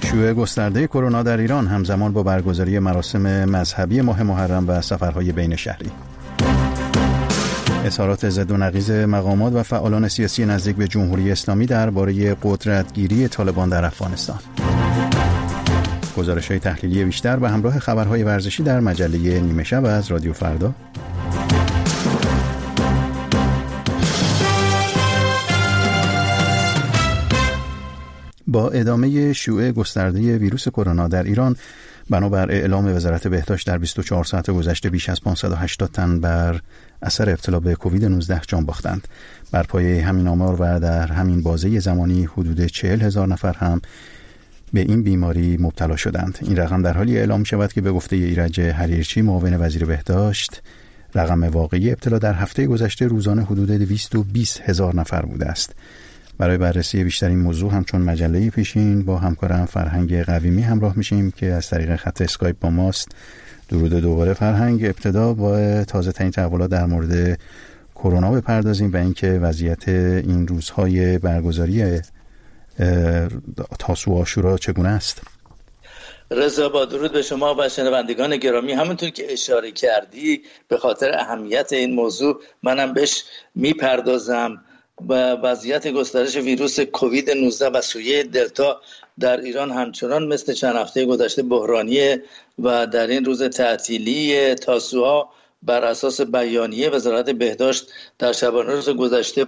شیوع گسترده کرونا در ایران همزمان با برگزاری مراسم مذهبی ماه محرم و سفرهای بین شهری. اظهارات ضد و نقیض مقامات و فعالان سیاسی نزدیک به جمهوری اسلامی درباره قدرتگیری طالبان در افغانستان. گزارش‌های تحلیلی بیشتر به همراه خبرهای ورزشی در مجله نیمه شب از رادیو فردا. با ادامه شیوع گسترده ویروس کرونا در ایران، بنابر اعلام وزارت بهداشت در 24 ساعت گذشته بیش از 580 تن بر اثر ابتلا به کووید 19 جان باختند. بر پایه همین آمار و در همین بازه زمانی حدود 40,000 نفر هم به این بیماری مبتلا شدند. این رقم در حالی اعلام شود که به گفته ایرج حریرچی، معاون وزیر بهداشت، رقم واقعی ابتلا در هفته گذشته روزانه حدود 220,000 نفر بوده است. برای بررسی بیشتر این موضوع همچون مجله پیشین با همکارم فرهنگ قویمی همراه میشیم که از طریق خط اسکایپ با ماست. درود دوباره فرهنگ. ابتدا با تازه ترین تحولات در مورد کرونا بپردازیم و اینکه وضعیت این روزهای برگزاری تاسوعا و عاشورا چگونه است. رضا، با درود به شما و شنوندگان گرامی، همونطور که اشاره کردی به خاطر اهمیت این موضوع منم بهش میپردازم. و وضعیت گسترش ویروس کووید 19 و سویه دلتا در ایران همچنان مثل چند هفته گذشته بحرانیه و در این روز تعطیلی تاسوعا بر اساس بیانیه وزارت بهداشت در شبانه روز گذشته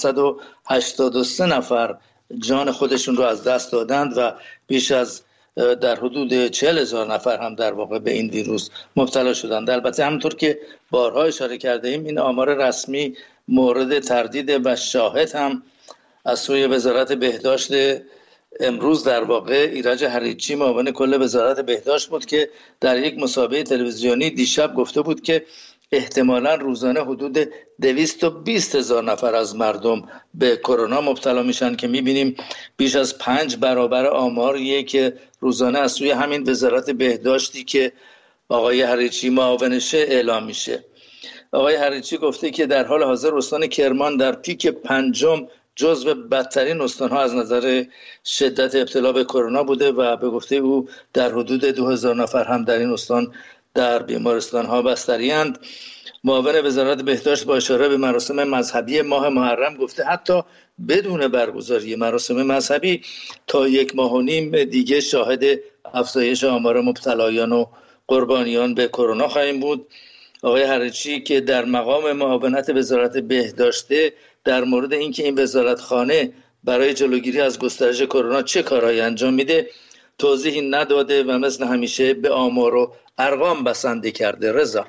583 نفر جان خودشون رو از دست دادند و بیش از در حدود 40,000 نفر هم در واقع به این ویروس مبتلا شدند. البته همونطور که بارها اشاره کرده ایم، این آمار رسمی مورد تردید و شاهد هم از سوی وزارت بهداشت امروز در واقع ایرج حریرچی، معاون کل وزارت بهداشت بود که در یک مسابقه تلویزیونی دیشب گفته بود که احتمالاً روزانه حدود 220,000 نفر از مردم به کرونا مبتلا میشن که میبینیم بیش از 5 برابر آماریه که روزانه از سوی همین وزارت بهداشتی که آقای حریرچی معاونشه اعلام میشه. آقای حریرچی گفته که در حال حاضر استان کرمان در پیک 5 جزو بدترین استان‌ها از نظر شدت ابتلا به کرونا بوده و به گفته او در حدود 2,000 نفر هم در این استان در بیمارستان‌ها بستری‌اند. معاون وزارت بهداشت با اشاره به مراسم مذهبی ماه محرم گفته حتی بدون برگزاری مراسم مذهبی تا 1.5 ماه دیگه شاهد افزایش آمار مبتلایان و قربانیان به کرونا خواهیم بود. آقای حریرچی که در مقام معاونت وزارت بهداشت در مورد اینکه این وزارتخانه برای جلوگیری از گسترش کرونا چه کارهایی انجام میده توضیحی نداده و مثل همیشه به آمار و ارقام بسنده کرده. رضا،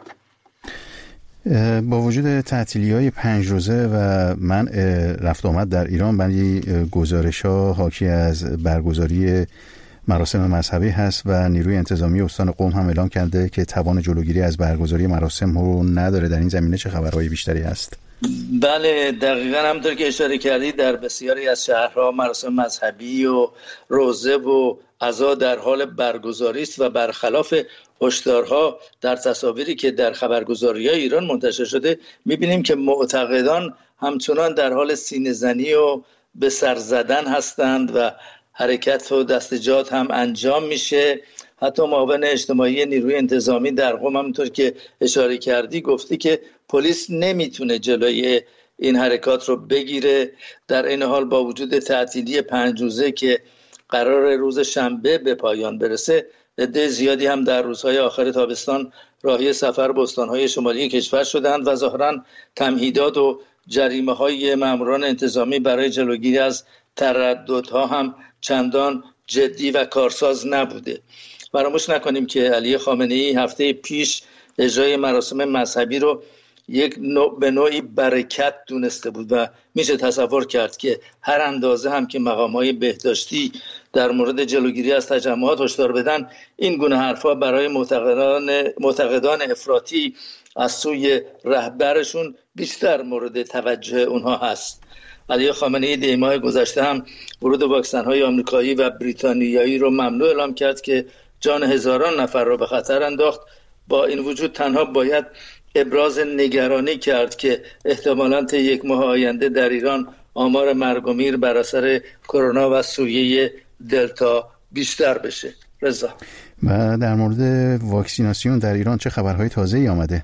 با وجود تعطیلی‌های 5 روزه و منع رفت آمد در ایران، ولی گزارش‌ها حاکی از برگزاری مراسم مذهبی هست و نیروی انتظامی استان قم هم اعلام کرده که توان جلوگیری از برگزاری مراسم رو نداره. در این زمینه چه خبرهای بیشتری هست؟ بله، دقیقاً همونطور که اشاره کردید در بسیاری از شهرها مراسم مذهبی و روزه و عزا در حال برگزاری است و برخلاف هشدارها در تصاویری که در خبرگزاری‌های ایران منتشر شده می‌بینیم که معتقدان همچنان در حال سینه‌زنی و به سر زدن هستند و حرکت و دستجات هم انجام میشه. حتی معاون اجتماعی نیروی انتظامی در قم همونطور که اشاره کردی گفته که پلیس نمیتونه جلوی این حرکات رو بگیره. در این حال با وجود تعطیلی 5 روزه که قرار روز شنبه به پایان برسه، عده زیادی هم در روزهای آخر تابستان راهی سفر به استانهای شمالی کشور شدند و ظاهراً تمهیدات و جریمه‌های ماموران انتظامی برای جلوگیری از ترددها هم چندان جدی و کارساز نبوده. فراموش نکنیم که علی خامنه‌ای هفته پیش اجرای مراسم مذهبی رو به نوعی برکت دونسته بود و میشه تصور کرد که هر اندازه هم که مقام‌های بهداشتی در مورد جلوگیری از تجمعات هشدار بدن، این گونه حرفا برای معتقدان افراطی از سوی رهبرشون بیشتر مورد توجه اونها هست. علی خامنه‌ای دی ماه گذشته هم ورود واکسن‌های آمریکایی و بریتانیایی رو ممنوع اعلام کرد که جان هزاران نفر رو به خطر انداخت. با این وجود تنها باید ابراز نگرانی کرد که احتمالاً طی 1 ماه آینده در ایران آمار مرگ و میر بر اثر کرونا و سویه دلتا بیشتر بشه. رضا. و در مورد واکسیناسیون در ایران چه خبرهای تازه‌ای آمده؟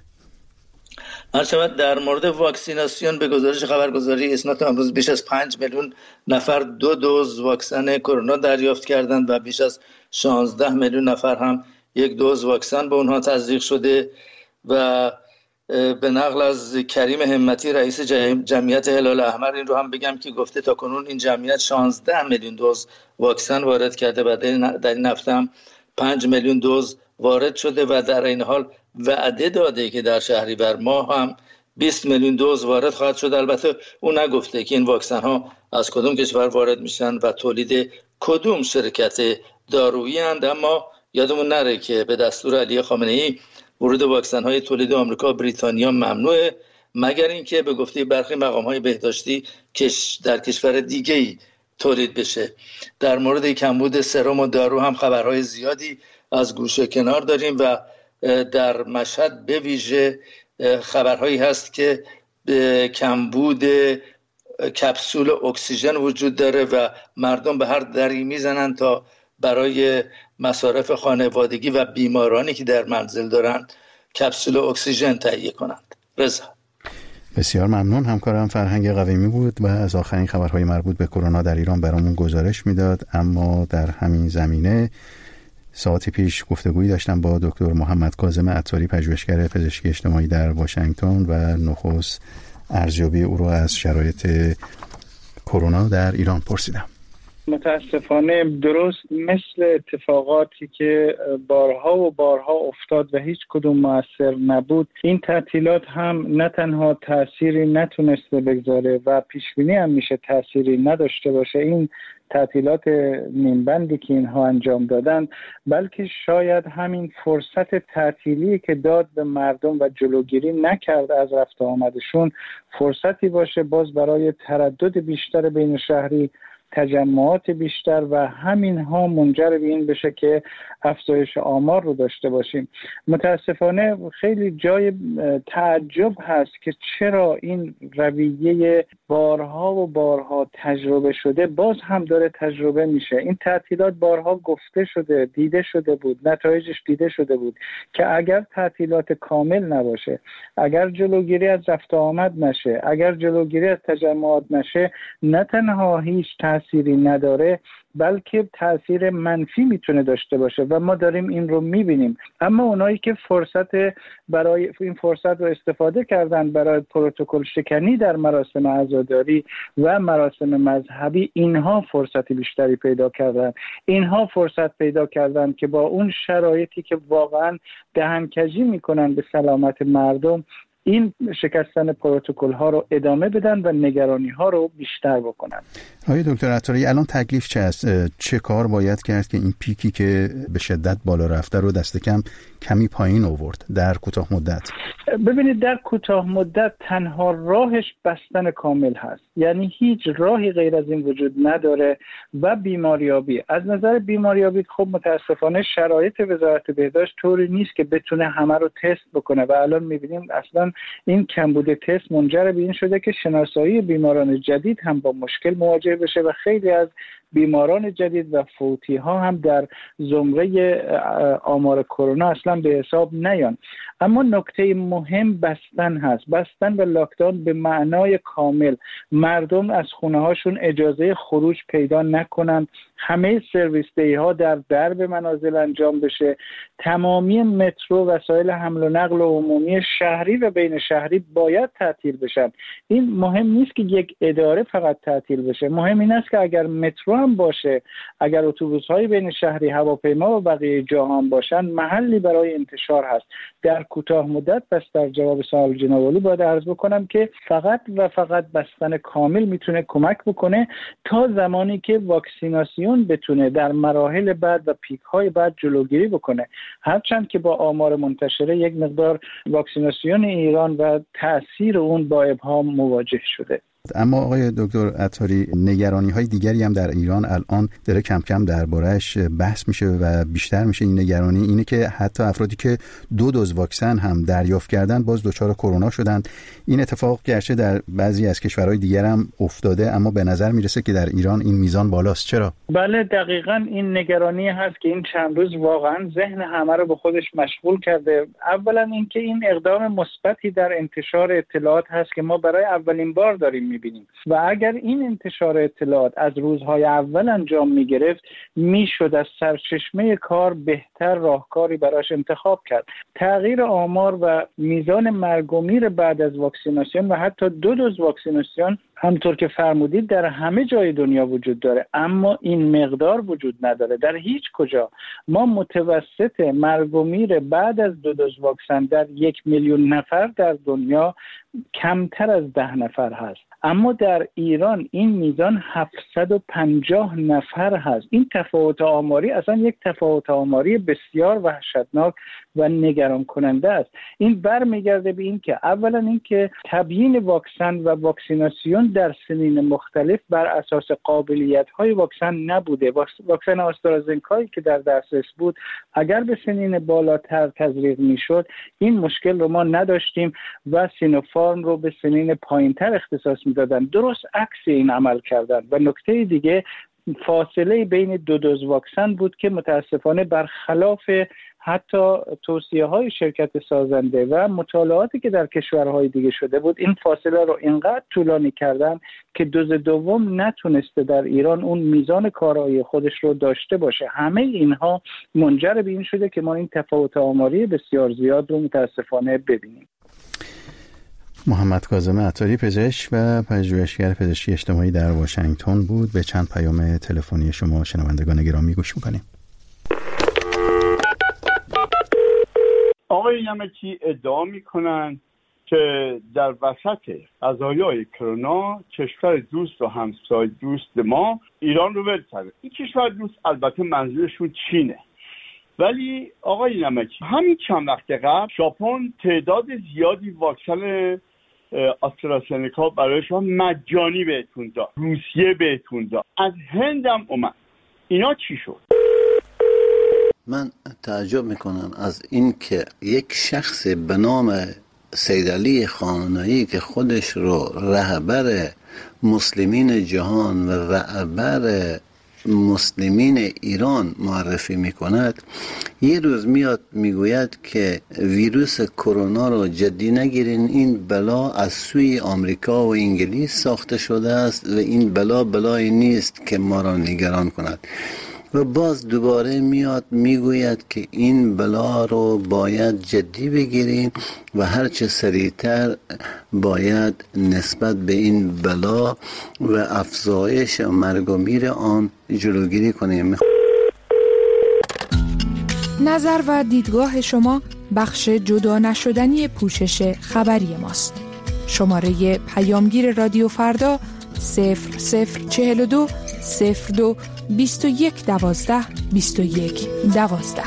در مورد واکسیناسیون به گزارش خبرگزاری اسناد امروز بیش از 5 میلیون نفر 2 دوز واکسن کرونا دریافت کردند و بیش از 16 میلیون نفر هم 1 دوز واکسن به اونها تزریق شده. و به نقل از کریم همتی رئیس جمعیت هلال احمر این رو هم بگم که گفته تا کنون این جمعیت 16 میلیون دوز واکسن وارد کرده و در این هفته هم 5 میلیون دوز وارد شده و در این حال وعده داده که در شهریور ماه هم 20 میلیون دوز وارد خواهد شد. البته او نگفته که این واکسن ها از کدوم کشور وارد میشن و تولید کدوم شرکت دارویی اند، اما یادمون نره که به دستور علی خامنه ای ورود واکسن های تولید آمریکا و بریتانیا ممنوعه، مگر اینکه به گفته برخی مقام های بهداشتی در کشور دیگه‌ای تولید بشه. در مورد کمبود سرم و دارو هم خبرهای زیادی از گوشه کنار داریم و در مشهد به ویژه خبرهایی هست که کمبود کپسول اکسیژن وجود داره و مردم به هر دری میزنن تا برای مصارف خانوادگی و بیمارانی که در منزل دارن کپسول اکسیژن تهیه کنند. رضا. بسیار ممنون. همکارم فرهنگ قویمی بود و از آخرین خبرهای مربوط به کرونا در ایران برامون گزارش میداد. اما در همین زمینه ساعتی پیش گفتگویی داشتم با دکتر محمد کاظم عطاری، پژوهشگر پزشکی اجتماعی در واشنگتن و نخست ارزیابی او را از شرایط کرونا در ایران پرسیدم. متاسفانه درست مثل اتفاقاتی که بارها و بارها افتاد و هیچ کدوم مؤثر نبود، این تعطیلات هم نه تنها تأثیری نتونسته بگذاره و پیشبینی هم میشه تأثیری نداشته باشه این تعطیلات نیمبندی که اینها انجام دادن، بلکه شاید همین فرصت تعطیلی که داد به مردم و جلوگیری نکرد از رفت آمدشون فرصتی باشه باز برای تردد بیشتر بین شهری، تجمعات بیشتر و همین ها منجر به این بشه که افزایش آمار رو داشته باشیم. متاسفانه خیلی جای تعجب هست که چرا این رویه بارها و بارها تجربه شده باز هم داره تجربه میشه. این تعطیلات بارها گفته شده، دیده شده بود، نتایجش دیده شده بود که اگر تعطیلات کامل نباشه، اگر جلوگیری از رفت آمد نشه، اگر جلوگیری از تجمعات نشه، نه تنها هیچ تأثیری نداره بلکه تأثیر منفی میتونه داشته باشه و ما داریم این رو میبینیم. اما اونایی که برای این فرصت رو استفاده کردن برای پروتکل شکنی در مراسم عزاداری و مراسم مذهبی، اینها فرصت بیشتری پیدا کردن. اینها فرصت پیدا کردن که با اون شرایطی که واقعا دهنکجی میکنن به سلامت مردم، این شکستن پروتکل ها رو ادامه بدن و نگرانی ها رو بیشتر بکنن. آقای دکتر عطاری، الان تکلیف چه است؟ چه کار باید کرد که این پیکی که به شدت بالا رفته رو دست کم کمی پایین آورد در کوتاه مدت؟ ببینید، در کوتاه مدت تنها راهش بستن کامل هست، یعنی هیچ راهی غیر از این وجود نداره. و بیماریابی، از نظر بیماریابی خب متاسفانه شرایط وزارت بهداشت طوری نیست که بتونه همه رو تست بکنه و الان می‌بینیم اصلا این کمبود تست منجر به این شده که شناسایی بیماران جدید هم با مشکل مواجه بشه و خیلی از بیماران جدید و فوتی ها هم در زمره آمار کرونا اصلا به حساب نیان. اما نکته مهم بستن هست، بستن و لاکداون به معنای کامل. مردم از خونه هاشون اجازه خروج پیدا نکنن، همه سرویس دی ها در درب منازل انجام بشه، تمامی مترو، وسایل حمل و نقل و عمومی شهری و بین شهری باید تعطیل بشن. این مهم نیست که یک اداره فقط تعطیل بشه، مهم این است که اگر مترو هم باشه، اگر اتوبوس های بین شهری، هواپیما و بقیه جاها هم باشن، محلی برای انتشار هست. در کوتاه مدت پس در جواب سوال جناب عالی باید عرض بکنم که فقط و فقط بستن کامل میتونه کمک بکنه تا زمانی که واکسیناسیون بتونه در مراحل بعد و پیک های بعد جلوگیری بکنه. هرچند که با آمار منتشره یک مقدار واکسیناسیون ایران و تأثیر اون با ابهام مواجه شده. اما آقای دکتر عطاری، نگرانی‌های دیگری هم در ایران الان داره کم کم درباره‌اش بحث میشه و بیشتر میشه. این نگرانی اینه که حتی افرادی که 2 دوز واکسن هم دریافت کردن باز دچار کرونا شدن. این اتفاق گرچه در بعضی از کشورهای دیگر هم افتاده، اما به نظر میرسه که در ایران این میزان بالاست. چرا؟ بله دقیقاً این نگرانی هست که این چند روز واقعاً ذهن همه رو به خودش مشغول کرده. اولا اینکه این اقدام مثبتی در انتشار اطلاعات هست که ما برای اولین بار داریم می‌بینیم و اگر این انتشار اطلاعات از روزهای اول انجام می‌گرفت میشد از سرچشمه کار بهتر راهکاری براش انتخاب کرد. تغییر آمار و میزان مرگ و میر بعد از واکسیناسیون و حتی 2 دوز واکسیناسیون همطور که فرمودید در همه جای دنیا وجود داره، اما این مقدار وجود نداره. در هیچ کجا ما متوسط مرگ و میر بعد از 2 دوز واکسن در 1 میلیون نفر در دنیا کمتر از 10 نفر هست، اما در ایران این میزان 750 نفر هست. این تفاوت آماری اصلا یک تفاوت آماری بسیار وحشتناک و نگران کننده است. این برمیگرده به این که اولا اینکه تبیین واکسن و واکسیناسیون در سنین مختلف بر اساس قابلیت‌های واکسن نبوده. واکسن آسترازنکایی که در دسترس بود اگر به سنین بالاتر تزریق میشد این مشکل رو ما نداشتیم و سینوفارم رو به سنین پایینتر اختصاص میدادن. درست عکس این عمل کردن. و نکته دیگه فاصله بین 2 دوز واکسن بود که متاسفانه برخلاف حتی توصیه‌های شرکت سازنده و مطالعاتی که در کشورهای دیگه شده بود این فاصله رو اینقدر طولانی کردن که دوز دوم نتونسته در ایران اون میزان کارایی خودش رو داشته باشه. همه اینها منجر به این شده که ما این تفاوت آماری بسیار زیاد رو متاسفانه ببینیم. محمد کاظم عطاری، پزشک و پژوهشگر پزشکی اجتماعی در واشنگتن بود. به چند پیام تلفنی شما شنوندگان گرامی گوش می‌کنیم. آقای نمکی ادعا میکنن که در وسط قضایای کرونا کشور دوست و همسایه دوست ما ایران رو ول کرده. این کشور دوست البته منظورشون چینه، ولی آقای نمکی همین چند وقت قبل ژاپن تعداد زیادی واکسن آسترازنکا برای شما مجانی بهتون داد، روسیه بهتون داد، از هند هم اومد. اینا چی شد؟ من تعجب میکنم از این که یک شخص به نام سیدعلی خامنه‌ای که خودش رو رهبر مسلمین جهان و رهبر مسلمین ایران معرفی میکند، یه روز میاد میگوید که ویروس کرونا رو جدی نگیرین، این بلا از سوی آمریکا و انگلیس ساخته شده است و این بلایی نیست که ما را نگران کند. و باز دوباره میاد میگوید که این بلا رو باید جدی بگیریم و هرچه سریعتر باید نسبت به این بلا و افزایش مرگ و میر آن جلوگیری کنیم. نظر و دیدگاه شما بخش جدا نشدنی پوشش خبری ماست. شماره پیامگیر رادیو فردا 0042 02 21 12 21 12.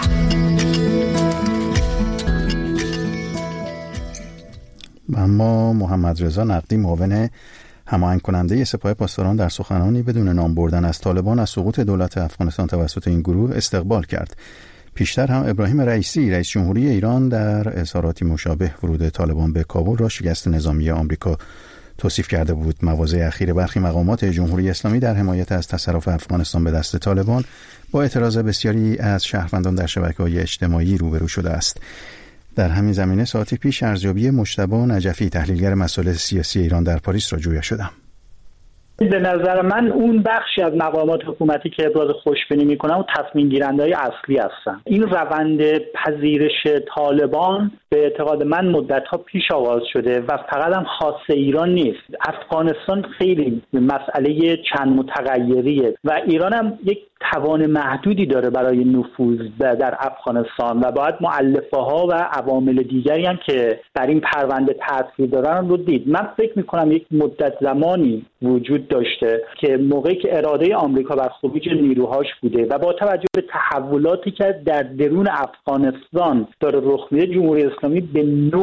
اما محمد رضا نقدی، معاون هماهنگ کننده سپاه پاسداران، در سخنانی بدون نام بردن از طالبان از سقوط دولت افغانستان توسط این گروه استقبال کرد. پیشتر هم ابراهیم رئیسی رئیس جمهوری ایران در اظهاراتی مشابه ورود طالبان به کابل را شکست نظامی آمریکا توصیف کرده بود. مواضع اخیر برخی مقامات جمهوری اسلامی در حمایت از تصرف افغانستان به دست طالبان با اعتراض بسیاری از شهروندان در شبکه‌های اجتماعی روبرو شده است. در همین زمینه ساعتی پیش ارزیابی مجتبی نجفی، تحلیلگر مسائل سیاسی ایران در پاریس را جویا شدم. به نظر من اون بخشی از مقامات حکومتی که ابراز خوشبینی میکنن و تصمیم گیرنده‌های اصلی هستن. این روند پذیرش طالبان به اعتقاد من مدت‌ها پیش آغاز شده و فقط هم خاص ایران نیست. افغانستان خیلی مسئله چند متغیریه و ایران هم یک توان محدودی داره برای نفوذ در افغانستان و باید مؤلفه‌ها و عوامل دیگری هم که در این پرونده تاثیر دارن رو دید. من فکر می‌کنم یک مدت زمانی وجود داشته که موقعی که اراده آمریکا بر خروج نیروهاش بوده و با توجه به تحولاتی که در درون افغانستان داره رخ میده، جمهوری اسلامی به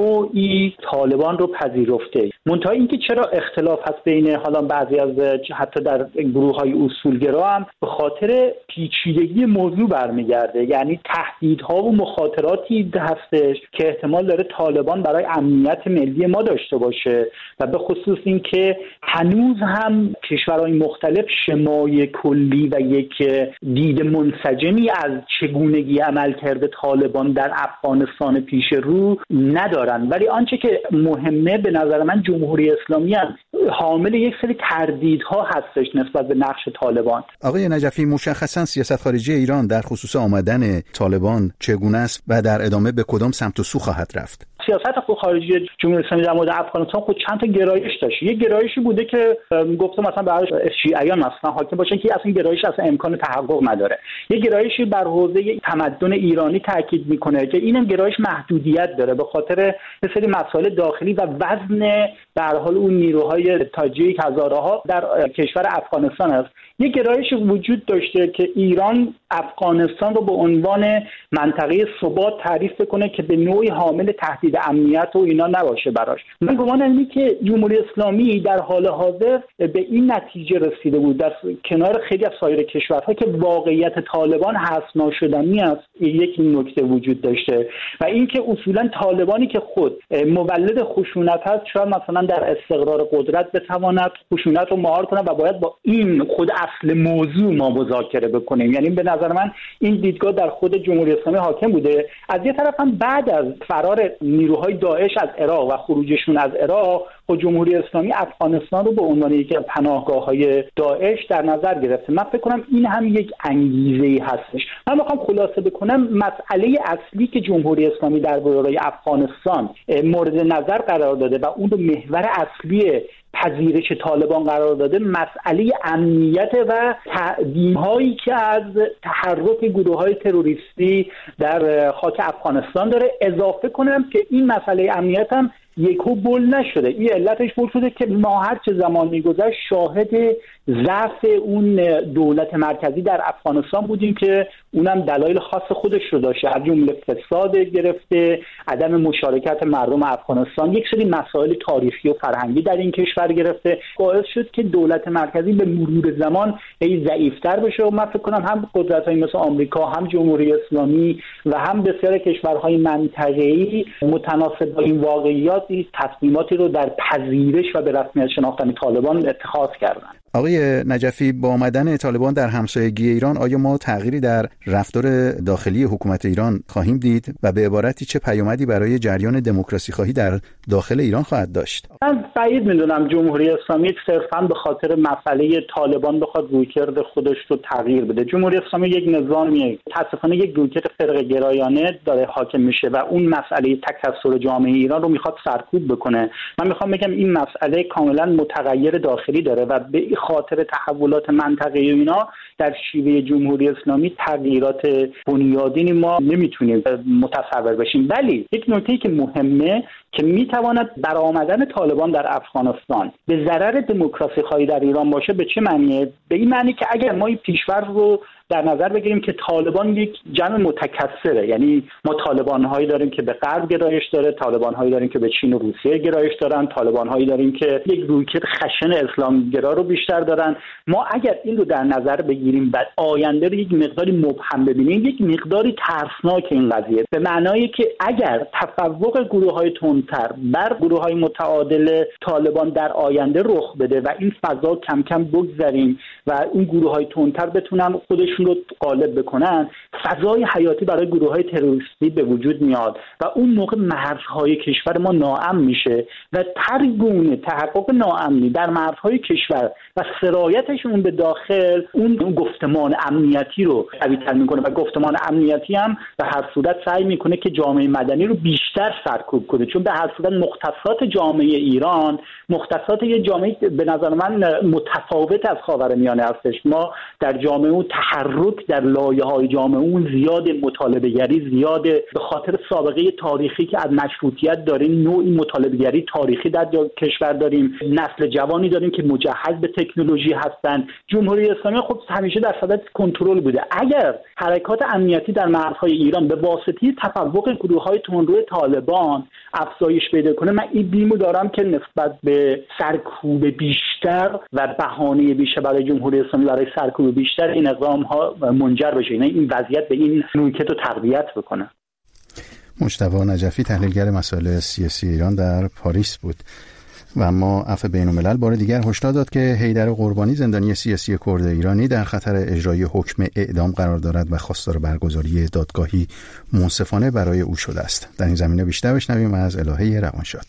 نوعی طالبان رو پذیرفته. منتها اینکه چرا اختلاف هست بین حالا بعضی از حتی در گروه‌های اصولگرا هم به خاطر پیچیدگی موضوع برمیگرده، یعنی تهدیدها و مخاطراتی هستش که احتمال داره طالبان برای امنیت ملی ما داشته باشه و به خصوص اینکه هنوز هم کشورهای مختلف شمای کلی و یک دید منسجمی از چگونگی عملکرد طالبان در افغانستان پیش رو ندارن. ولی آنچه که مهمه به نظر من جمهوری اسلامی هم حامل یک سری تردیدها هستش نسبت به نقش طالبان. آقای نجفی، مشخصا سیاست خارجی ایران در خصوص آمدن طالبان چگونه است و در ادامه به کدام سمت و سو خواهد رفت؟ سیاست خارجی جمهوری اسلامی در مورد افغانستان خود چند تا گرایش داشت. یک گرایشی بوده که گفتم مثلا برای شیعیان مثلا حاکم باشه که اصلا گرایش اصلا امکان تحقق نداره. یک گرایشی بر حوزه تمدن ایرانی تاکید میکنه که اینم گرایش محدودیت داره به خاطر یه سری مسائل داخلی و وزن به هر حال اون نیروهای تاجیک هزارها در کشور افغانستان است. یک گرایش وجود داشته که ایران افغانستان رو به عنوان منطقه ثبات تعریف کنه که به نوعی حامل تهدید امنیت و اینا نباشه براش. من گمانم اینه که جمهوری اسلامی در حال حاضر به این نتیجه رسیده بود در کنار خیلی از سایر کشورها که واقعیت طالبان حذف ناشدنی است. یک نکته وجود داشته و اینکه اصولا طالبانی که خود مولد خشونت هست شاید مثلا در استقرار قدرت بتواند خشونت رو مهار کنه و باید با این خود اصل موضوع ما مذاکره بکنیم. یعنی به نظر من این دیدگاه در خود جمهوری اسلامی حاکم بوده. از یه طرف هم بعد از فرار نیروهای داعش از عراق و خروجشون از عراق و جمهوری اسلامی افغانستان رو به عنوان یکی از پناهگاه‌های داعش در نظر گرفته. من فکر کنم این هم یک انگیزه‌ای هستش. من می‌خوام خلاصه بکنم مسئله اصلی که جمهوری اسلامی درباره افغانستان مورد نظر قرار داده و اون رو محور اصلی پذیرش طالبان قرار داده مسئله امنیت و تعظیم‌هایی که از تحرک گروه‌های تروریستی در خاک افغانستان داره. اضافه کنم که این مسئله امنیت هم یکو بل نشده. این علتش بل شده که ما هر چه زمان می‌گذشت شاهد ضعف اون دولت مرکزی در افغانستان بودیم که اونم دلایل خاص خودش رو داشته، از جمله فساد گرفته، عدم مشارکت مردم افغانستان، یک سری مسائل تاریخی و فرهنگی در این کشور گرفته، باعث شد که دولت مرکزی به مرور زمان ضعیف‌تر بشه و من فکر کنم هم قدرت‌های مثل آمریکا، هم جمهوری اسلامی و هم بسیار کشورهای منطقه‌ای متناسب با این واقعیات تصمیماتی رو در پذیرش و به رسمیت شناختن طالبان اتخاذ کردند. آقای نجفی، با آمدن طالبان در همسایگی ایران آیا ما تغییری در رفتار داخلی حکومت ایران خواهیم دید و به عبارتی چه پیامدی برای جریان دموکراسی خواهی در داخل ایران خواهد داشت؟ من بعید میدونم جمهوری اسلامی صرفاً به خاطر مسئله طالبان بخواد رویکرد خودش رو تغییر بده. جمهوری اسلامی یک نظامیه، متأسفانه یک رویکرد فرقه گرایانه داره حاکم میشه و اون مسئله تکثر جامعه ایران رو میخواد سرکوب بکنه. من میخوام بگم این مسئله کاملا متغیر داخلی داره و به خاطر تحولات منطقه‌ای و اینا در شیوه جمهوری اسلامی تغییرات بنیادینی ما نمیتونیم متصور بشیم. ولی یک نکته‌ای که مهمه که میتواند برآمدن طالبان در افغانستان به ضرر دموکراسی خواهی در ایران باشه. به چه معنیه؟ به این معنی که اگر ما این پیش‌فرض رو در نظر بگیریم که طالبان یک جمع متکثره، یعنی ما طالبان‌هایی داریم که به غرب گرایش داره، طالبان‌هایی داریم که به چین و روسیه گرایش دارن، طالبان‌هایی داریم که یک رویکرد خشن اسلامگرا رو بیشتر دارن. ما اگر این رو در نظر بگیریم و آینده رو یک مقداری مبهم ببینیم، یک مقداری ترسناک این قضیه، به معنای که اگر تفوق گروه‌های تندتر بر گروه‌های متعادل طالبان در آینده رخ بده و این فضا کم کم بگذریم و اون گروه‌های تندتر بتونن خودشون رو غالب بکنن، فضای حیاتی برای گروه‌های تروریستی به وجود میاد و اون موقع مرزهای کشور ما ناامن میشه و ترگونه تحقق ناامنی در مرزهای کشور و سرایتش اون به داخل اون گفتمان امنیتی رو قوی‌تر میکنه و گفتمان امنیتی هم به هر صورت سعی میکنه که جامعه مدنی رو بیشتر سرکوب کنه، چون به هر صورت مختصات جامعه ایران مختصات یه جامعه به نظر من متفاوت از خاورمیانه هستش. ما در جامعه تحرک در لایه‌های جامعه اون زیاد، مطالبه‌گری زیاده، به خاطر سابقه تاریخی که از مشروطیت داریم نوعی مطالبه‌گری تاریخی در کشور داریم، نسل جوانی داریم که مجهز به تکنولوژی هستن. جمهوری اسلامی خب همیشه در صدد کنترل بوده. اگر حرکات امنیتی در مرزهای ایران به واسطه تفوق گروه‌های تندرو طالبان افزایش پیدا کنه، من این بیمو دارم که نسبت به سرکوب بیشتر و بهانه بیشتر برای جمهوری اسلامی برای سرکوب بیشتر این اقدام‌ها منجر بشه، یعنی این وضعیت به این نوعیت رو تقویت بکنه. مجتبی نجفی تحلیلگر مسائل سیاسی ایران در پاریس بود. و اما عفو بین‌الملل بار دیگر هشدار داد که حیدر قربانی زندانی سیاسی کرد ایرانی در خطر اجرای حکم اعدام قرار دارد و خواستار برگزاری دادگاهی منصفانه برای او شده است. در این زمینه بیشتر بشنویم از الهه روانشاد.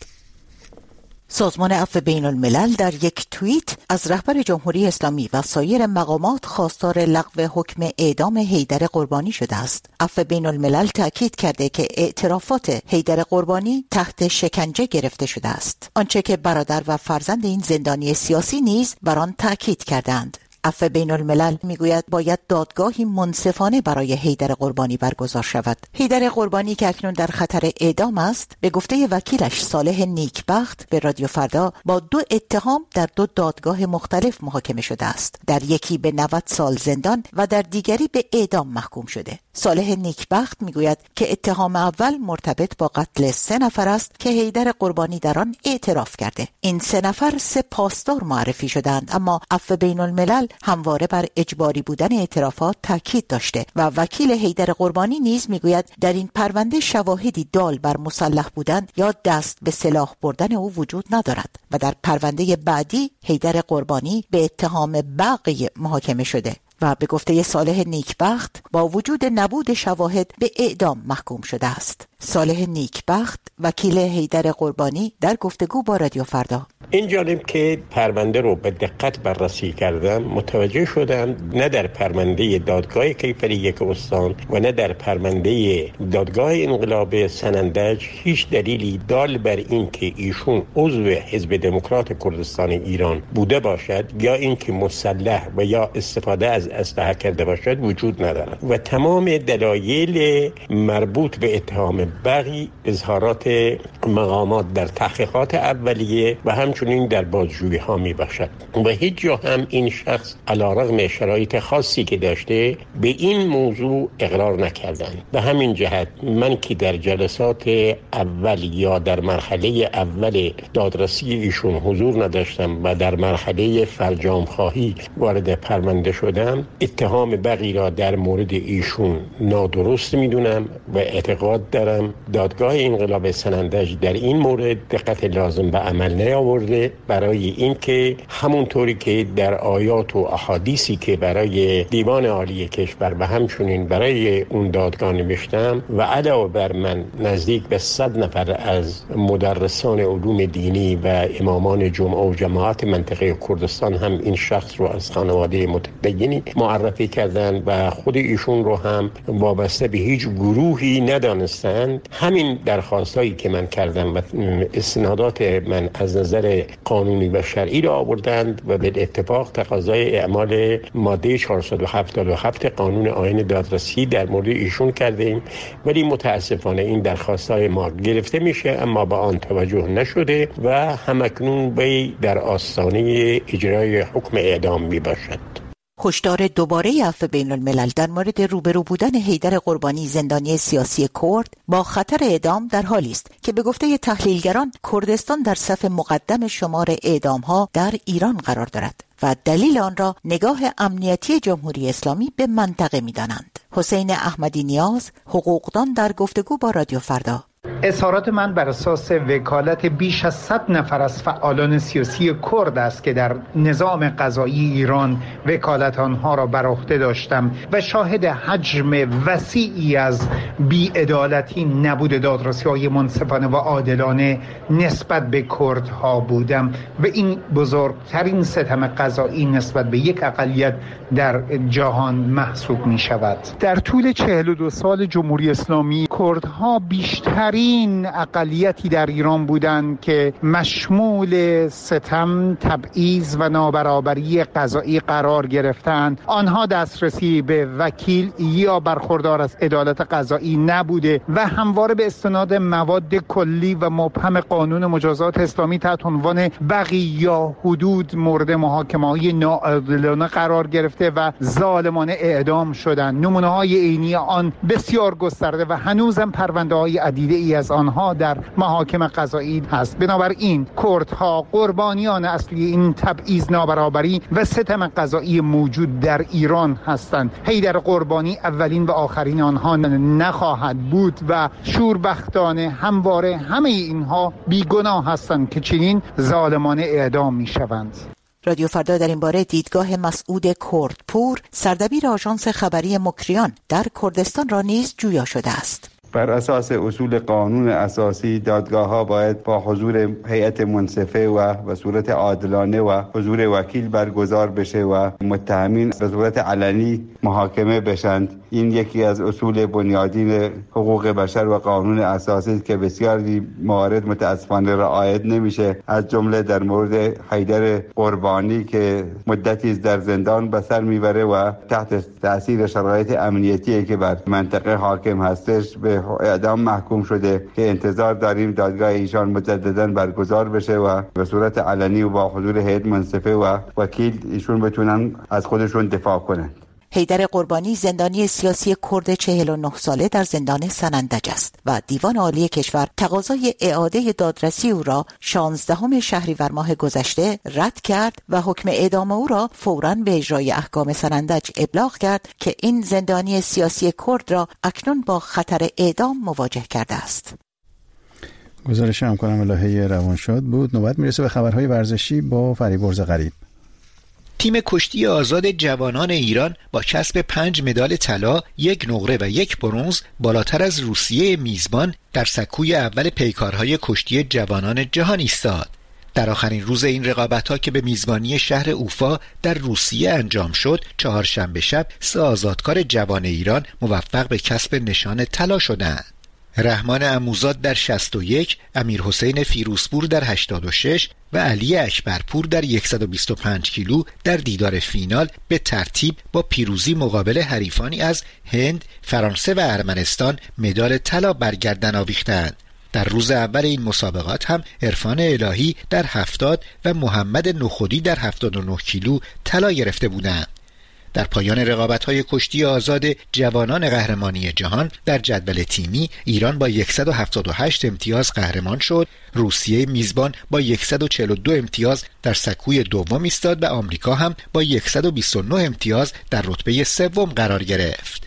سازمان عفو بین‌الملل در یک توییت از رهبر جمهوری اسلامی و سایر مقامات خواستار لغو حکم اعدام حیدر قربانی شده است. عفو بین‌الملل تأکید کرده که اعترافات حیدر قربانی تحت شکنجه گرفته شده است. آنچه که برادر و فرزند این زندانی سیاسی نیز بر آن تأکید کردند. عفو بین‌الملل میگوید باید دادگاهی منصفانه برای حیدر قربانی برگزار شود. حیدر قربانی که اکنون در خطر اعدام است، به گفته وکیلش صالح نیکبخت به رادیو فردا با 2 اتهام در 2 دادگاه مختلف محاکمه شده است. در یکی به 90 سال زندان و در دیگری به اعدام محکوم شده. صالح نیکبخت میگوید که اتهام اول مرتبط با قتل 3 نفر است که حیدر قربانی در آن اعتراف کرده. این 3 نفر 3 پاسدار معرفی شدند، اما عفو بین‌الملل همواره بر اجباری بودن اعترافات تاکید داشته و وکیل حیدر قربانی نیز میگوید در این پرونده شواهدی دال بر مسلح بودن یا دست به سلاح بردن او وجود ندارد و در پرونده بعدی حیدر قربانی به اتهام بغی محاکمه شده و به گفته صالح نیکبخت با وجود نبود شواهد به اعدام محکوم شده است. صالح نیکبخت وکیل حیدر قربانی در گفتگو با رادیو فردا: این جانب که پرونده رو به دقت بررسی کردم متوجه شدم نه در پرونده دادگاه کیفری 1 استان و نه در پرونده دادگاه انقلاب سنندج هیچ دلیلی دال بر این که ایشون عضو حزب دموکرات کردستان ایران بوده باشد یا اینکه مسلح و یا استفاده از اسلحه کرده باشد وجود ندارد و تمام دلایل مربوط به اتهام بغی اظهارات مقامات در تحقیقات اولیه و همچنین در بازجویی ها می باشد و هیچ جا هم این شخص علیرغم شرایط خاصی که داشته به این موضوع اقرار نکردند. به همین جهت من که در جلسات اول یا در مرحله اول دادرسی ایشون حضور نداشتم و در مرحله فرجام خواهی وارد پرونده شدم، اتهام بغی را در مورد ایشون نادرست میدونم و اعتقاد دارم دادگاه انقلاب سنندج در این مورد دقت لازم به عمل نیاورده برای اینکه همونطوری که در آیات و احادیثی که برای دیوان عالی کشور و همچنین برای اون دادگاه نوشتم و علاوه بر من نزدیک به 100 نفر از مدرسان علوم دینی و امامان جمعه و جماعت منطقه کردستان هم این شخص رو از خانواده متدینی معرفی کردند و خود ایشون رو هم وابسته به هیچ گروهی ندانستند. همین درخواستایی که من کردم و استنادات من از نظر قانونی و شرعی را آوردند و به اتفاق تقاضای اعمال ماده 477 قانون آیین دادرسی در مورد ایشون کردیم، ولی متاسفانه این درخواستای ما گرفته میشه اما به آن توجه نشده و همکنون وی در آستانه اجرای حکم اعدام می باشد. هشدار دوباره عفو بین‌الملل در مورد روبرو بودن حیدر قربانی زندانی سیاسی کرد با خطر اعدام در حالی است که به گفته تحلیلگران کردستان در صف مقدم شمار اعدام‌ها در ایران قرار دارد و دلیل آن را نگاه امنیتی جمهوری اسلامی به منطقه می‌دانند. حسین احمدی نیاز، حقوقدان، در گفتگو با رادیو فردا: اظهارات من بر اساس وکالت بیش از 100 نفر از فعالان سیاسی کرد است که در نظام قضایی ایران وکالت آنها را بر عهده داشتم و شاهد حجم وسیعی از بی‌عدالتی، نبود دادرسی‌های منصفانه و عادلانه نسبت به کردها بودم و این بزرگترین ستم قضایی نسبت به یک اقلیت در جهان محسوب می شود. در طول 42 سال جمهوری اسلامی کردها بیشترین این اقلیتی در ایران بودند که مشمول ستم، تبعیض و نابرابری غذایی قرار گرفتند. آنها دسترسی به وکیل یا برخوردار از عدالت قضایی نبوده و همواره به استناد مواد کلی و مبهم قانون مجازات اسلامی تحت عنوان بغی یا حدود مورد محاکمه‌های ناعادلانه قرار گرفته و ظالمانه اعدام شدند. نمونه‌های عینی آن بسیار گسترده و هنوزم پرونده‌های عدیده‌ای از آنها در محاکم قضایی هست. بنابراین کردها قربانیان اصلی این تبعیض، نابرابری و ستم قضایی موجود در ایران هستند. حیدر قربانی اولین و آخرین آنها نخواهد بود و شوربختانه همواره همه اینها بیگناه هستند که چنین ظالمانه اعدام می‌شوند. رادیو فردا در این باره دیدگاه مسعود کردپور، سردبیر آژانس خبری مکریان در کردستان را نیز جویا شده است. بر اساس اصول قانون اساسی دادگاه‌ها باید با حضور هیئت منصفه و به صورت عادلانه و حضور وکیل برگزار بشه و متهمین به صورت علنی محاکمه بشند. این یکی از اصول بنیادین حقوق بشر و قانون اساسی است که بسیاری موارد متاسفانه رعایت نمیشه، از جمله در مورد حیدر قربانی که مدتی در زندان به سر میبره و تحت تاثیر شرایط امنیتی که بر منطقه حاکم هستش به اعدام محکوم شده که انتظار داریم دادگاه ایشان مجددا برگزار بشه و به صورت علنی و با حضور هیئت منصفه و وکیل ایشون بتونن از خودشون دفاع کنن. حیدر قربانی زندانی سیاسی کرد 49 ساله در زندان سنندج است و دیوان عالی کشور تقاضای اعاده دادرسی او را 16 شهریور ماه گذشته رد کرد و حکم اعدام او را فوراً به اجرای احکام سنندج ابلاغ کرد که این زندانی سیاسی کرد را اکنون با خطر اعدام مواجه کرده است. گزارش همکارم الهه روانشاد بود. نوبت میرسه به خبرهای ورزشی با فریبرز غریب. تیم کشتی آزاد جوانان ایران با کسب 5 مدال طلا، 1 نقره و 1 برنز بالاتر از روسیه میزبان در سکوی اول پیکارهای کشتی جوانان جهان ایستاد. در آخرین روز این رقابت‌ها که به میزبانی شهر اوفا در روسیه انجام شد، چهارشنبه شب 3 آزادکار جوان ایران موفق به کسب نشان طلا شدند. رحمان عموزاد در 61، امیرحسین فیروزپور در 86 و علی اکبرپور در 125 کیلو در دیدار فینال به ترتیب با پیروزی مقابل حریفانی از هند، فرانسه و ارمنستان مدال طلا بر گردن آویختند. در روز اول این مسابقات هم عرفان الهی در 70 و محمد نخودی در 79 کیلو طلا گرفته بودند. در پایان رقابت‌های کشتی آزاد جوانان قهرمانی جهان در جدول تیمی ایران با 178 امتیاز قهرمان شد، روسیه میزبان با 142 امتیاز در سکوی دوم ایستاد و آمریکا هم با 129 امتیاز در رتبه سوم قرار گرفت.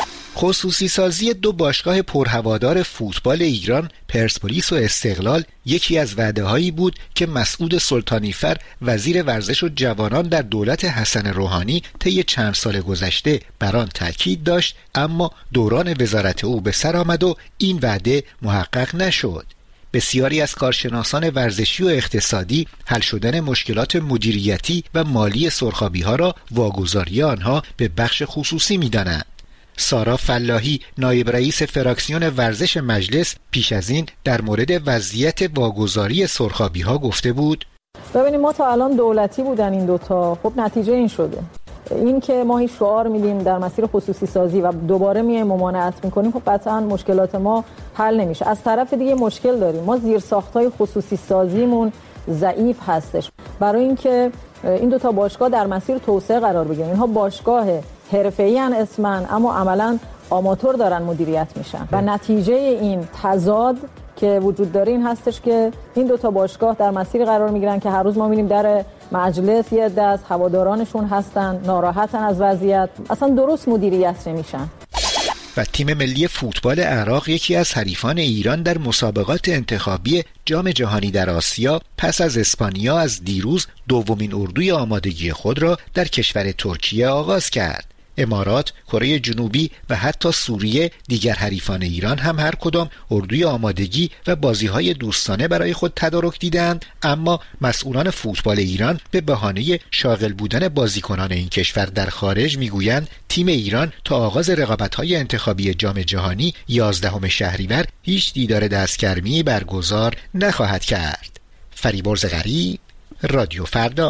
خصوصی سازی 2 باشگاه پرهوادار فوتبال ایران، پرسپولیس و استقلال، یکی از وعده‌هایی بود که مسعود سلطانیفر وزیر ورزش و جوانان در دولت حسن روحانی طی چند سال گذشته بر آن تاکید داشت، اما دوران وزارت او به سر آمد و این وعده محقق نشد. بسیاری از کارشناسان ورزشی و اقتصادی حل شدن مشکلات مدیریتی و مالی سرخابی‌ها را واگذاری آنها به بخش خصوصی می‌دانند. سارا فلاحی، نایب رئیس فراکسیون ورزش مجلس، پیش از این در مورد وضعیت واگذاری سرخابی‌ها گفته بود: ببینید ما تا الان دولتی بودن این دوتا، خب نتیجه این شده، این که ما هیچ شعار میدیم در مسیر خصوصی سازی و دوباره میایم ممانعت میکنیم، خب قطعا مشکلات ما حل نمیشه. از طرف دیگه مشکل داریم، ما زیرساخت‌های خصوصی سازیمون ضعیف هستش برای اینکه این دوتا باشگاه در مسیر توسعه قرار بگیرن. اینها باشگاه حرفه‌ای ان اسمن، اما عملاً آماتور دارن مدیریت میشن و نتیجه این تضاد که وجود داره این هستش که این دوتا باشگاه در مسیری قرار میگیرن که هر روز ما می‌بینیم در مجلس یه عده از هوادارانشون هستن، ناراحتن از وضعیت، اصلا درست مدیریت نمیشن. و تیم ملی فوتبال عراق، یکی از حریفان ایران در مسابقات انتخابی جام جهانی در آسیا، پس از اسپانیا از دیروز دومین اردوی آمادگی خود را در کشور ترکیه آغاز کرد. امارات، کره جنوبی و حتی سوریه دیگر حریفان ایران هم هر کدام اردوی آمادگی و بازی‌های دوستانه برای خود تدارک دیدند، اما مسئولان فوتبال ایران به بهانه شاغل بودن بازیکنان این کشور در خارج میگویند تیم ایران تا آغاز رقابت‌های انتخابی جام جهانی 11 شهریور هیچ دیدار دستگرمی برگزار نخواهد کرد. فریبرز غریب، رادیو فردا.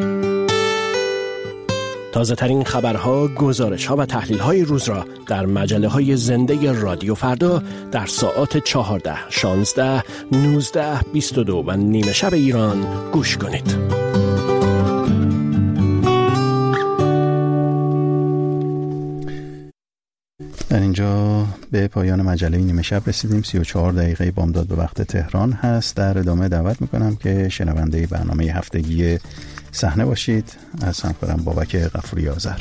تازه ترین خبرها، گزارش‌ها و تحلیل‌های روز را در مجله‌های زنده رادیو فردا در ساعات 14، 16، 19، 22 و نیمه شب ایران گوش کنید. در اینجا به پایان مجله نیمه شب رسیدیم. 34 دقیقه بامداد به وقت تهران هست. در ادامه دعوت میکنم که شنونده برنامه هفتگی صحنه باشید. از همکارم بابک غفوری آذر.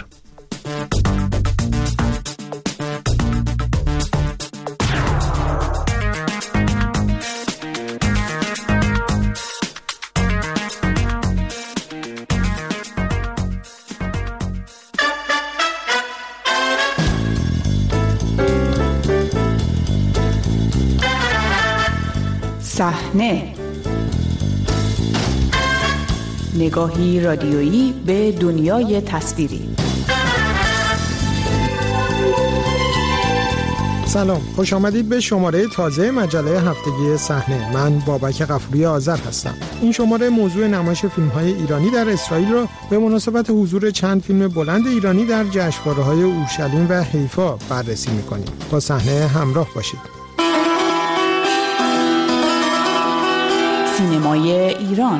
صحنه، نگاهی رادیویی به دنیای تصویری. سلام، خوش آمدید به شماره تازه مجله هفتگی صحنه. من بابک غفوری آذر هستم. این شماره موضوع نمایش فیلم‌های ایرانی در اسرائیل را به مناسبت حضور چند فیلم بلند ایرانی در جشنواره‌های اورشلیم و حیفا بررسی می‌کنیم. با صحنه همراه باشید. سینمای ایران.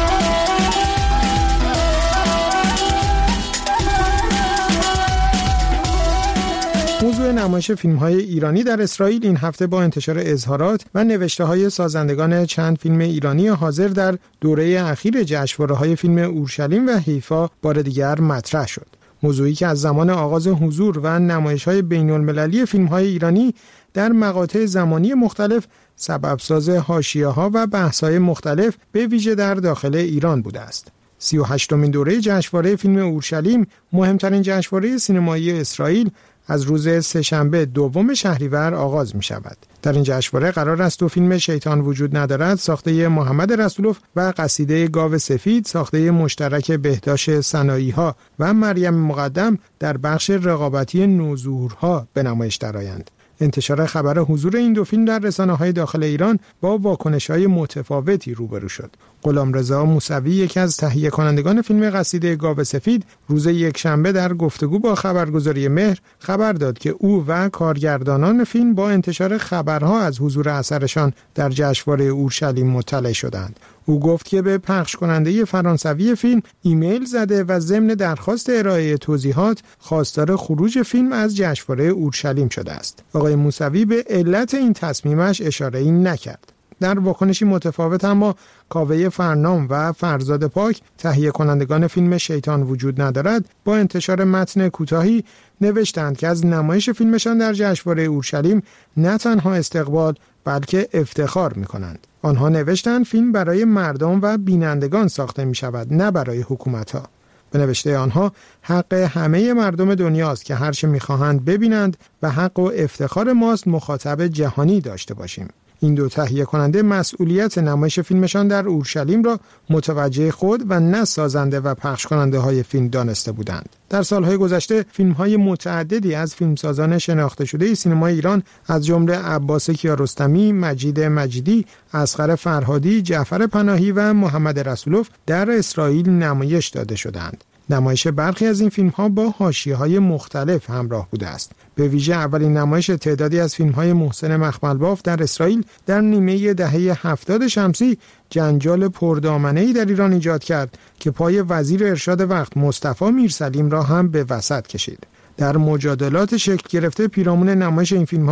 موضوع نمایش فیلم‌های ایرانی در اسرائیل این هفته با انتشار اظهارات و نوشته‌های سازندگان چند فیلم ایرانی حاضر در دوره اخیر جشنواره‌های فیلم اورشلیم و حیفا بار دیگر مطرح شد. موضوعی که از زمان آغاز حضور و نمایش‌های بین‌المللی فیلم‌های ایرانی در مقاطع زمانی مختلف سببساز حاشیه‌ها و بحث‌های مختلف به ویژه در داخل ایران بوده است. 38مین دوره جشنواره فیلم اورشلیم، مهمترین جشنواره سینمایی اسرائیل، از روز سه‌شنبه 2 شهریور آغاز می شود. در این جشنواره قرار است 2 فیلم شیطان وجود ندارد ساخته محمد رسولوف و قصیده گاو سفید ساخته مشترک بهداشت سنایی‌ها و مریم مقدم در بخش رقابتی نوظهورها به نمایش درآیند. انتشار خبر حضور این 2 فیلم در رسانه‌های داخل ایران با واکنش‌های متفاوتی روبرو شد. غلامرضا موسوی، یکی از تهیه کنندگان فیلم قصیده گاو سفید، روز یکشنبه در گفتگو با خبرگزاری مهر خبر داد که او و کارگردانان فیلم با انتشار خبرها از حضور اثرشان در جشنواره اورشلیم مطلع شدند. او گفت که به پخش کننده فرانسوی فیلم ایمیل زده و ضمن درخواست ارائه توضیحات خواستار خروج فیلم از جشنواره اورشلیم شده است. آقای موسوی به علت این تصمیمش اشاره‌ای نکرد. در واکنشی متفاوت اما کاوه فرنام و فرزاد پاک، تهیه کنندگان فیلم شیطان وجود ندارد، با انتشار متن کوتاهی نوشتند که از نمایش فیلمشان در جشنواره اورشلیم نه تنها استقبال بلکه افتخار می‌کنند. آنها نوشتند فیلم برای مردم و بینندگان ساخته می‌شود، نه برای حکومت‌ها. به نوشته آنها حق همه مردم دنیاست که هر چه می‌خواهند ببینند و حق و افتخار ماست مخاطب جهانی داشته باشیم. این 2 تهیه کننده مسئولیت نمایش فیلمشان در اورشلیم را متوجه خود و نه سازنده و پخش کننده های فیلم دانسته بودند. در سالهای گذشته فیلم‌های متعددی از فیلمسازان شناخته شده سینمای ایران از جمله عباس کیارستمی، مجید مجیدی، اصغر فرهادی، جعفر پناهی و محمد رسولوف در اسرائیل نمایش داده شدند. نمایش برخی از این فیلم‌ها با حاشیه‌های مختلف همراه بوده است. به ویژه اولین نمایش تعدادی از فیلم‌های محسن مخملباف در اسرائیل در نیمه دهه 70 شمسی جنجال پردامنه‌ای در ایران ایجاد کرد که پای وزیر ارشاد وقت مصطفی میرسلیم را هم به وسط کشید. در مجادلات شکل گرفته پیرامون نمایش این فیلم‌ها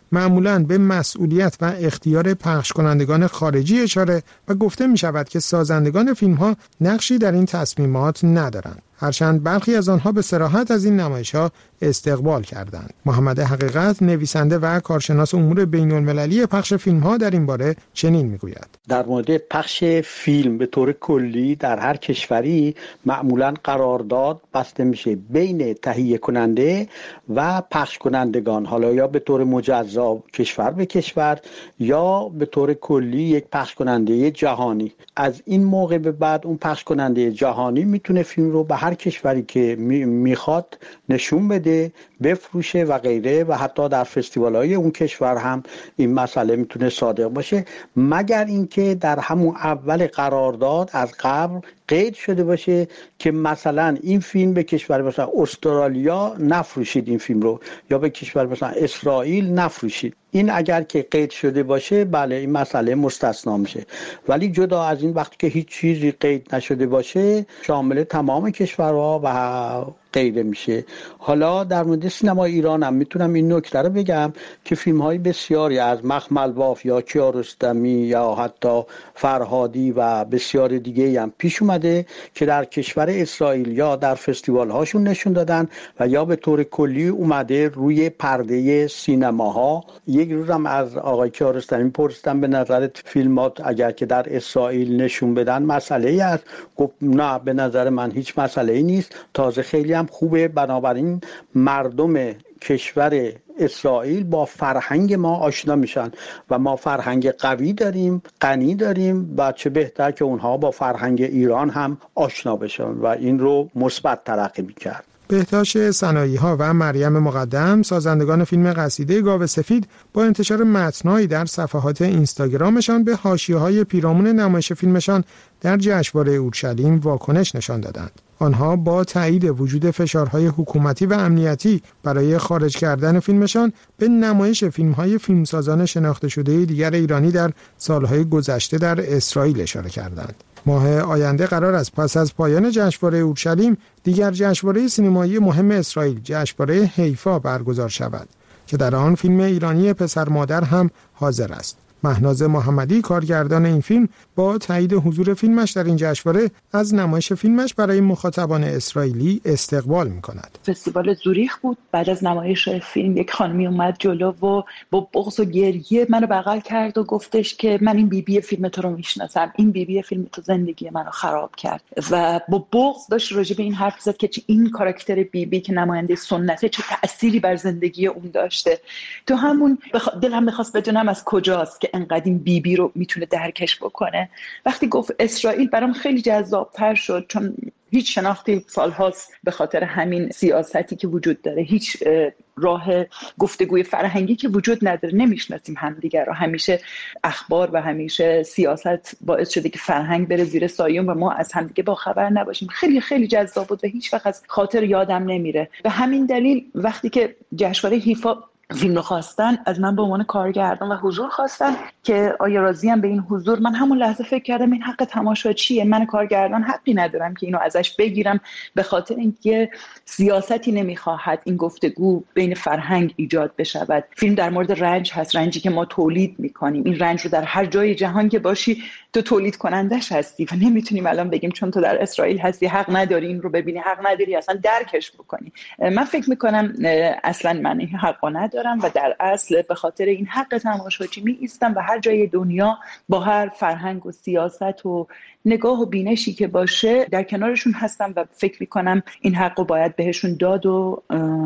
معمولاً به مسئولیت و اختیار پخش کنندگان خارجی اشاره و گفته می شود که سازندگان فیلم‌ها نقشی در این تصمیمات ندارند. هرچند برخی از آنها به صراحت از این نمایش‌ها استقبال کردند. محمد حقیقت، نویسنده و کارشناس امور بین‌المللی پخش فیلم‌ها، در این باره چنین می‌گوید: در مورد پخش فیلم به طور کلی در هر کشوری معمولاً قرارداد بسته میشه بین تهیه کننده و پخش کنندگان، حالا یا به طور مجزا کشور به کشور یا به طور کلی یک پخش کننده جهانی. از این موقع به بعد اون پخش کننده جهانی میتونه فیلم رو به هر کشوری که میخواد نشون بده، بفروشه و غیره، و حتی در فستیوال‌های اون کشور هم این مسئله میتونه صادق باشه، مگر اینکه در همون اول قرارداد از قبل قید شده باشه که مثلا این فیلم به کشور مثلا استرالیا نفروشید این فیلم رو، یا به کشور مثلا اسرائیل نفروشید. این اگر که قید شده باشه بله این مسئله مستثنا میشه، ولی جدا از این وقتی که هیچ چیزی قید نشده باشه شامل تمام کشورها و غیره میشه. حالا در مورد سینما ایران هم میتونم این نکته رو بگم که فیلم های بسیاری از مخمل باف یا کیارستمی یا حتی فرهادی و بسیار دیگه هم پیش اومده که در کشور اسرائیل یا در فستیوال هاشون نشون دادن و یا به طور کلی اومده روی پرده سینماها. یک روزم از آقای کیارستمی پرسیدم به نظرت فیلمات اگر که در اسرائیل نشون بدن مسئله است؟ گفت نه به نظر من هیچ مسئله نیست، تازه خیلی هم خوبه، بنابراین مردم کشور اسرائیل با فرهنگ ما آشنا میشن و ما فرهنگ قوی داریم، غنی داریم و چه بهتر که اونها با فرهنگ ایران هم آشنا بشن و این رو مثبت تلقی میکرد. بهتاش صنایعی‌ها و مریم مقدم، سازندگان فیلم قصیده گاو سفید، با انتشار متن‌هایی در صفحات اینستاگرامشان به حاشیه‌های پیرامون نمایش فیلمشان در جشنواره اورشلیم واکنش نشان دادند. آنها با تایید وجود فشارهای حکومتی و امنیتی برای خارج کردن فیلمشان به نمایش فیلم‌های فیلمسازان شناخته شده دیگر ایرانی در سالهای گذشته در اسرائیل اشاره کردند. ماه آینده قرار است پس از پایان جشنواره اورشلیم دیگر جشنواره سینمایی مهم اسرائیل، جشنواره حیفا برگزار شود که در آن فیلم ایرانی پسر مادر هم حاضر است. مهناز محمدی، کارگردان این فیلم، با تایید حضور فیلمش در این جشنواره از نمایش فیلمش برای مخاطبان اسرائیلی استقبال می‌کند. فستیوال زوریخ بود. بعد از نمایش فیلم یک خانمی اومد جلو و با بغض و گریه منو بغل کرد و گفتش که من این بیبی فیلم تو رو میشناسم، این بیبی فیلم تو زندگی منو خراب کرد، و با بغض داشت راجع به این حرف زد که این کاراکتر بیبی که نماینده سنته چه تأثیری بر زندگی اون داشته. تو همون دلم می‌خواست بدونم از کجاست که انقدر این بیبی رو میتونه درکش بکنه. وقتی گفت اسرائیل برام خیلی جذاب‌تر شد، چون هیچ شناختی سالهاست به خاطر همین سیاستی که وجود داره، هیچ راه گفتگوی فرهنگی که وجود نداره، نمیشناسیم همدیگر رو، همیشه اخبار و همیشه سیاست باعث شده که فرهنگ بره زیر سایه و ما از همدیگه با خبر نباشیم. خیلی خیلی جذاب بود و هیچ وقت از خاطر یادم نمیره. به همین دلیل وقتی که جشنواره حیفا فیلم رو خواستن از من به عنوان کارگردان و حضور خواستن که آیا راضیم به این حضور، من همون لحظه فکر کردم این حق تماشاچیه، من کارگردان حقی ندارم که اینو ازش بگیرم، به خاطر اینکه سیاستی نمیخواهد این گفتگو بین فرهنگ ایجاد بشود. فیلم در مورد رنج هست، رنجی که ما تولید میکنیم. این رنج رو در هر جای جهان که باشی تو تولید کنندش هستی و نمیتونیم الان بگیم چون تو در اسرائیل هستی حق نداری این رو ببینی، حق نداری اصلا درکش بکنی. من فکر میکنم اصلا من این حق ندارم و در اصل به خاطر این حق تماشاچی می ایستم و هر جای دنیا با هر فرهنگ و سیاست و نگاه و بینشی که باشه در کنارشون هستم و فکر میکنم این حق رو باید بهشون داد و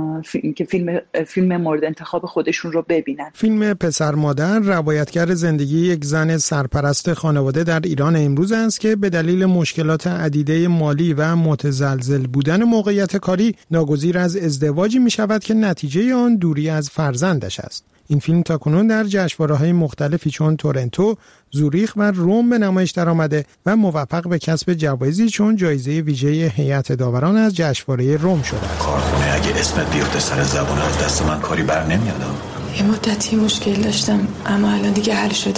که فیلم مورد انتخاب خودشون رو ببینن. فیلم پسر مادر روایتگر زندگی یک زن سرپرست خانواده در ایران امروز است که به دلیل مشکلات عدیده مالی و متزلزل بودن موقعیت کاری ناگزیر از ازدواجی می شود که نتیجه آن دوری از فرزندش است. این فیلم تاکنون در جشنواره‌های مختلفی چون تورنتو، زوریخ و روم به نمایش درآمده و موفق به کسب جوایزی چون جایزه ویژه هیئت داوران از جشنواره روم شده است. کارخونه اگه اسمت بیفته سر زبون از دست من کاری بر نمیاد. یه مدتی مشکل داشتم اما الان دیگه حل شده.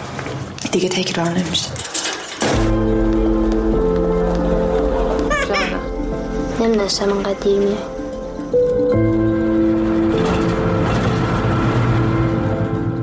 دیگه تکرار نمیشه. نمیدونستم انقدر دیر میاد.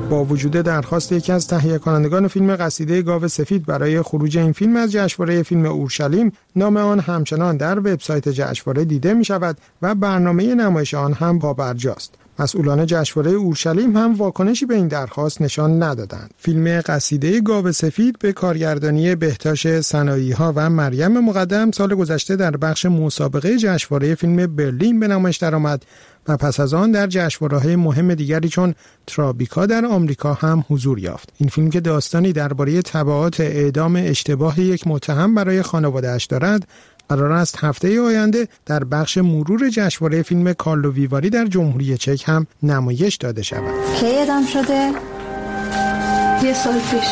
با وجود درخواست یکی از تهیه کنندگان فیلم قصیده گاو سفید برای خروج این فیلم از جشنواره فیلم اورشلیم، نام آن همچنان در وبسایت جشنواره دیده می شود و برنامه نمایش آن هم پابرجاست. مسئولان جشنواره اورشلیم هم واکنشی به این درخواست نشان ندادند. فیلم قصیده گاو سفید به کارگردانی بهتاش سنایی‌ها و مریم مقدم سال گذشته در بخش مسابقه جشنواره فیلم برلین به نمایش درآمد و پس از آن در جشنواره‌های مهم دیگری چون ترابیکا در آمریکا هم حضور یافت. این فیلم که داستانی درباره تبعات اعدام اشتباه یک متهم برای خانواده‌اش دارد، قرار است هفته آینده در بخش مرور جشنواره فیلم کارلو ویواری در جمهوری چک هم نمایش داده شود. کی اعدام شده؟ 1 سال پیش.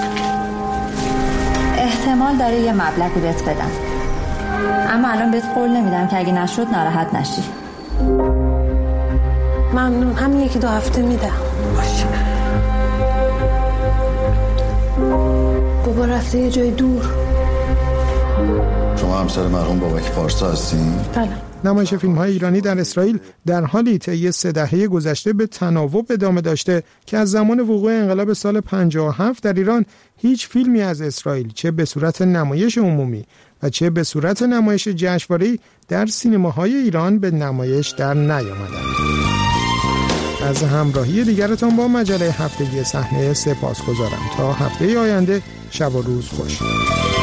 احتمال داره یه مبلغی بهت بدم، اما الان بهت قول نمیدم که اگه نشد ناراحت نشی. ممنون، هم 1-2 هفته میدم. باشه. بابا رفته یه جای دور. شما همسر مرحوم بابک پارسا هستین؟ بله. نمایش فیلم‌های ایرانی در اسرائیل در حالی طی 3 دهه گذشته به تناوب ادامه داشته که از زمان وقوع انقلاب سال 57 در ایران هیچ فیلمی از اسرائیل چه به صورت نمایش عمومی و چه به صورت نمایش جشنواره‌ای در سینماهای ایران به نمایش در نیامدند. از همراهی دیگرتان با مجله هفتگی صحنه سپاسگزارم. تا هفته آینده شب و روز خوش.